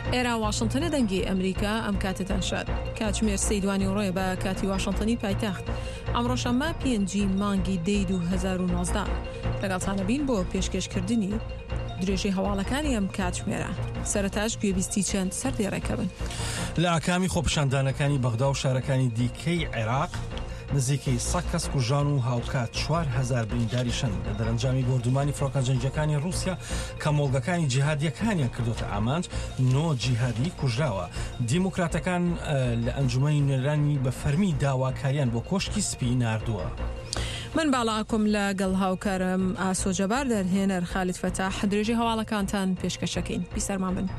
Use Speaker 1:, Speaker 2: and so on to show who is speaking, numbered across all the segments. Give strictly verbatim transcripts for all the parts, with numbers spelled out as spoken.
Speaker 1: ئێرە واشنتنە دەنگی ئەمریکا ئەم کاتتان شاد کاتژمێر سەیدوانی ڕۆیە بە کاتی واشنتنی پایتەخت ئەمڕۆشەممە پێنجی مانگی دەی دوو هەزار و نۆزدە لەگەڵتانە بین بۆ پێشکەشکردنی درێژەی هەواڵەکانی ئەم کاتژمێرە. سەرەتاش گوێبیستی چەند سەردێڕێکە بن.
Speaker 2: لە ئاکامی خۆپیشاندانەکانی بەغدا و شارەکانی دیکەی عێراق نزیکەی سەد کەس کوژان و هاوکات چوار هەزار برینداریشن لە دەرەنجامی بردومانی فڕۆکە جەنگیەکانی رووسیا کە مۆڵگەکانی جیهادیەکانیان کردوتە ئامانج نۆ جیهادی کوژراوە. دیموکراتەکان لە ئەنجومەنی نوێنەرانی بە فەرمی داواکاریان بۆ کۆشکی سپی ناردووە.
Speaker 1: من باڵاکم لەگەڵ هاوکارم ئاسۆجەبار دەرهێنەر خالید فەتاح درێژەی هەواڵەکانتان پێشکەشەکەین. بیسەرمان بن.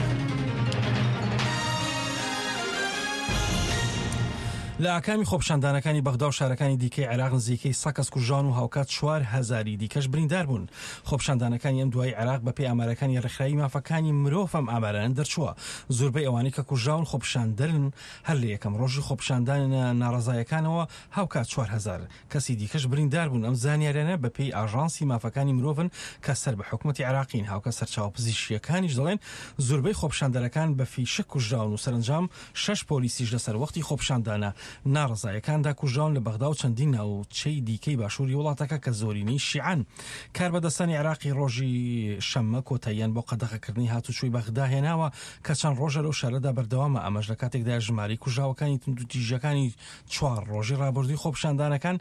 Speaker 2: لە ئاکامی خۆپیشاندانەکانی بەغدا و شارەکانی دیکەی عێراق نزیکەی سەد کەس کوژان و هاوکات چوار هەزاری دیکەش بریندار بوون. خۆپیشاندانەکانی ئەم دوای عێراق بەپێی ئامارەکانی ڕێکخراوی مافەکانی مرۆڤ ئەم ئامارانە دەرچووە. زۆربەی ئەوانەی کە کوژراون خۆپیشاندەرن هەر لە یەکەم ڕۆژی خۆپیشاندانە ناڕەزایەکانەوە هاوکات چوار هەزار کەسی دیکەش بریندار بوون. ئەم زانیاریانە بەپێی ئاژانسی مافەکانی مرۆڤن کە سەر بە حکومەتی عێراقین. هاوکە سەرچاوە پزیشکیەکانیش دەڵێن زۆربەی خۆپیشاندەرەکان بە فیشک کوژراون و سەرنجام شەش پۆلیسیش لەسەر وەختی خۆپیشاندانە ناڕزایەکاندا کوژان لە بەغدا و چەندین ناوچەی دیکەی باشووری وڵاتەکە کە زۆرینەی شیعەن. کاربەدەستانی عێراقی ڕۆژی شەممە کۆتاییان بۆ قەدەغەکردنی هاتوچووی بەغدا هێناوە کە چەند ڕۆژە لەو شارەدا بەردەوامە. ئەمەش لە کاتێکدا ژماری کوژاوەکانی توندوتیژەکانی چوار ڕۆژی ڕابردووی خۆپیشاندانەکان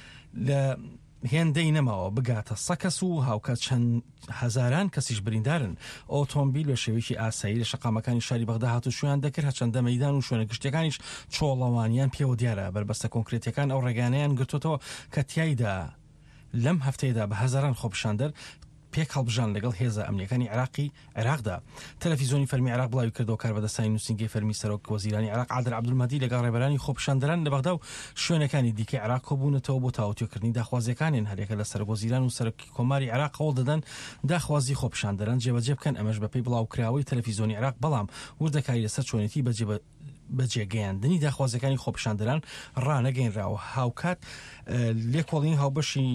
Speaker 2: لە هێندەی نەماوە بگاتە سەکەس و هاوکە چەند هەزاران کەسیش بریندارن. ئۆتۆمبیل بە شێوەیەکی ئاسایی لە شەقامەکانی شاری بەغدا هاتوچۆیان دەکرد، هەرچەندە مەیدان و شوێنە گشتەکانیش چۆڵەوانیان پێوە دیارە. بربەستە کۆنکرێتیەکان ئەو ڕێگانەیان گرتوتەوە کە تیایدا لەم هەفتەیەدا بە هەزاران خۆپیشاندەر پێک هەڵبژان لەگەڵ هێزە ئەمنیەکانی عێراقی عێراقدا. تەلەڤیزۆنی فەرمی عێراق بڵاوی کردەوە کاربەدەستانی نووسینگەی فەرمی سەرۆک وەزیرانی عێراق عادل عەبدولمەهدی لەگەڵ ڕێبەرانی خۆپیشاندەران لە بەغدا و شوێنەکانی دیکەی عێراق کۆبوونەتەوە بۆ تاوتوێکردنی داخوازیەکانیان. هەرێکە لە سەرۆکوەزیران و سەرۆکی کۆماری عێراق هەوڵ دەدەن داخوازی خۆپیشاندەران جێبەجێ بکەن. ئەمەش بەپێی بڵاوکراوەی تەلەڤیزۆنی عێراق بەڵام وردەکاری لەسەر چۆنێتی بەجێبە بەجێگەیاندنی داخوازیەکانی خۆپیشاندەران ڕانەگەینراوە. هاوکات لێکۆڵینی هاوبەشی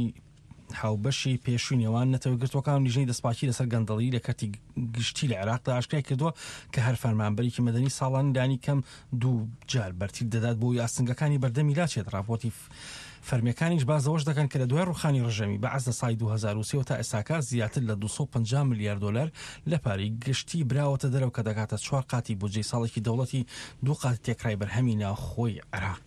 Speaker 2: هاوبەشی پێشووی نێوان نەتەوەگرتوەکان و لیژنەی دەستپاکی لەسەر گەندەڵی لە کەتی گشتی لە عێراقدا ئاشکرای کردووە کە هەر فەرمانبەرێکی مەدەنی ساڵان دانی کەم دوو جار بەرتیب دەدات بۆ ئاستنگەکانی بەردەمی لاچێت. راپۆرتی فەرمیەکانیش بازەوەش دەکەن کە لە دوای ڕوخانی ڕژەمی بە عەز لە ساڵی دوو هەزار و سێ تا ئێستاکە زیاتر لە دووسەد و پەنجا ملیار دۆلار لە پارەی گشتی براوەتە دەرەوە کە دەکاتە چوار قاتی بودجەی ساڵێکی دەوڵەتی دوو قاتی تێکرای بەرهەمی ناوخۆی عێراق.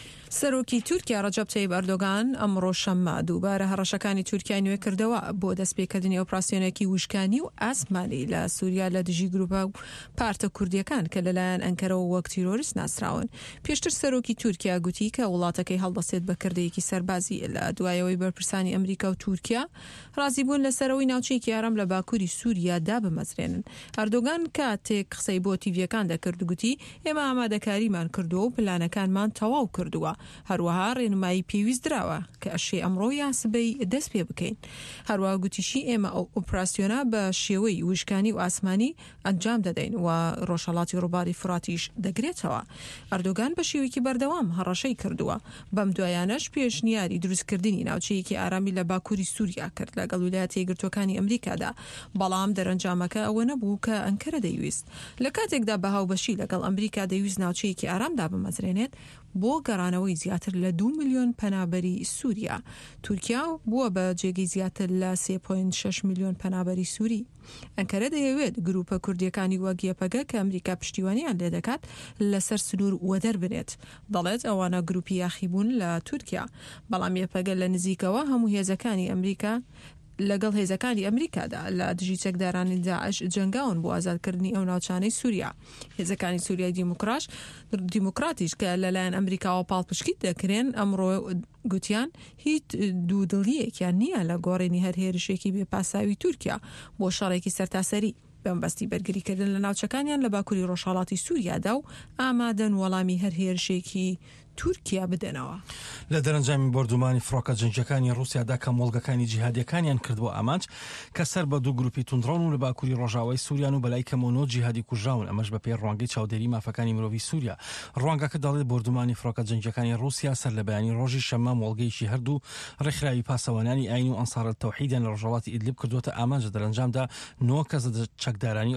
Speaker 1: سەرۆکی تورکیا ڕەجەب تەیب ئەردۆغان ئەمڕۆ شەممە دووبارە هەڕەشەکانی تورکیا نوێ کردەوە بۆ دەستپێکردنی ئۆپراسیۆنێکی وشکانی و ئاسمانی لە سووریا لە دژی گروپە و پارتە کوردیەکان کە لەلایەن ئەنکەرەوە وەک تیرۆریست ناسراون. پێشتر سەرۆکی تورکیا گوتی کە وڵاتەکەی هەڵدەسێت بە کردەیەکی سەربازی لە دوایەوەی بەرپرسانی ئەمریکا و تورکیا ڕازیبوون لە سەرەوەی ناوچەیەکی ئارام لە باکووری سووریا دابمەزرێنن. ئەردۆغان کاتێک قسەی بۆ تیڤیەکان دەکرد گوتی ئێمە ئامادەکاریمان کردووە و پلانەکانمان تەواو کردووە. هەروەها ڕێنمایی پێویست درراوە کە ئەشێ ئەمڕۆ یاسبەی دەست پێ بکەین. هەروەها گوتیشی ئێمە ئەو ئۆپراسیۆنە بە شێوەی وشکانی و ئاسمانی ئەنجام دەدەین و ڕۆژهەڵاتی ڕووباری فراتیش دەگرێتەوە. ئەردۆغان بە شێوەیەکی بەردەوام هەڕەشەی کردووە. بەم دوایانەش پێشنیاری دروستکردنی ناوچەیەکی ئارامی لە باکووری سووریا کرد لەگەڵ ویلایەتە یەکگرتووەکانی ئەمریکادا، بەڵام دەرەنجامەکە ئەوە نەبوو کە ئەنکەرە دەیویست. لە کاتێکدا بە هاوبەشی لەگەڵ ئەمریکا دەیویست ناوچەیەکی ئارامدا بمەزرێنێت بۆ گەڕانەوەی زیاتر لە دوو میلیۆن پەنابەری سووریا. تورکیا بووە بە جێگەی زیاتر لە سێ پۆینت شەش میلیۆن پەنابەری سووری. ئەنکەرە دەیەوێت گروپە کوردیەکانی وەک یەپەگە کە ئەمریکا پشتیوانیان لێ دەکات لەسەر سنوور وەدەر بنێت. دەڵێت ئەوانە گروپی یاخیبوون لە تورکیا، بەڵام یەپەگە لە نزیکەوە هەموو هێزەکانی ئەمریکا لەگەڵ هێزەکانی ئەمریکادا لە دژی چەکدارانی داعش جەنگاون بۆ ئازادکردنی ئەو ناوچانەی سووریا. هێزەکانی سووریای دیموکراش دیموکراتیش کە لەلایەن ئەمریکاوە پاڵپشکیت دەکرێن ئەمڕۆ گوتیان هیچ دوودڵیەکیان نییە لە گۆڕینی هەر هێرشێکی بێپاساوی تورکیا بۆ شەڕێکی سەرتاسەری بەمبەستی بەرگریکردن لە ناوچەکانیان لە باکووری ڕۆژهەڵاتی سووریادا و ئامادەن وەڵامی هەر هێرشێکی تورکیا بدەنەوە.
Speaker 2: لە دەرەنجامی بردومانی فڕۆکە جەنگیەکانی رووسیادا کە مۆڵگەکانی جیهادیەکانیان کردبوو ئامانج کە سەر بە دوو گروپی توندڕۆن و لە باکووری ڕۆژاوای سووریان و بەلای کەمەوە جیهادی کوژراون. ئەمەش بە پێی ڕوانگەی چاودێری مافەکانی مرۆڤی سووریا. ڕوانگەکە دەڵێت بردومانی فڕۆکە جەنگیەکانی رووسیا سەر لە بەیانی ڕۆژی شەممە مۆڵگەیەکی هەردوو ڕێکخراوی پاسەوانانی ئاین و ئەنسار التەوحیدیان لە ڕۆژهەڵاتی ئیدلیب کردوتە ئامانج. لە دەرەنجامدا نۆ کەس چەکدارانی